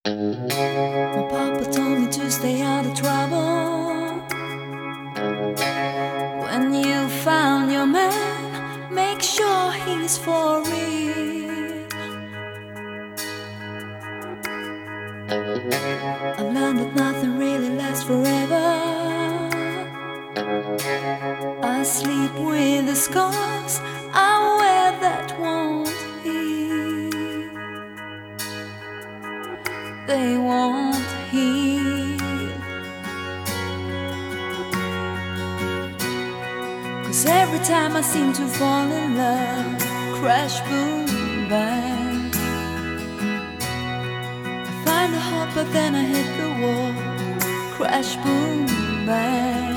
My papa told me to stay out of trouble. When you found your man, make sure he's for real. I've learned that nothing really lasts forever. I sleep with the scars I wear that won't heal. They won't heal. 'Cause every time I seem to fall in love, crash, boom, bang, I find a hope but then I hit the wall. Crash, boom, bang.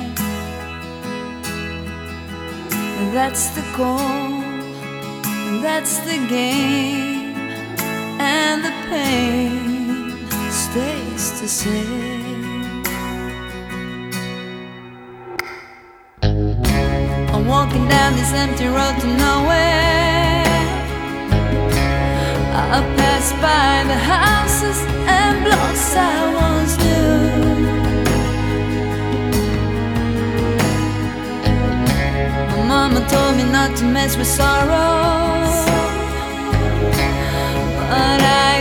That's the goal, that's the game, and the pain stays the same. I'm walking down this empty road to nowhere. I pass by the houses and blocks I once knew. Mama told me not to mess with sorrow, but I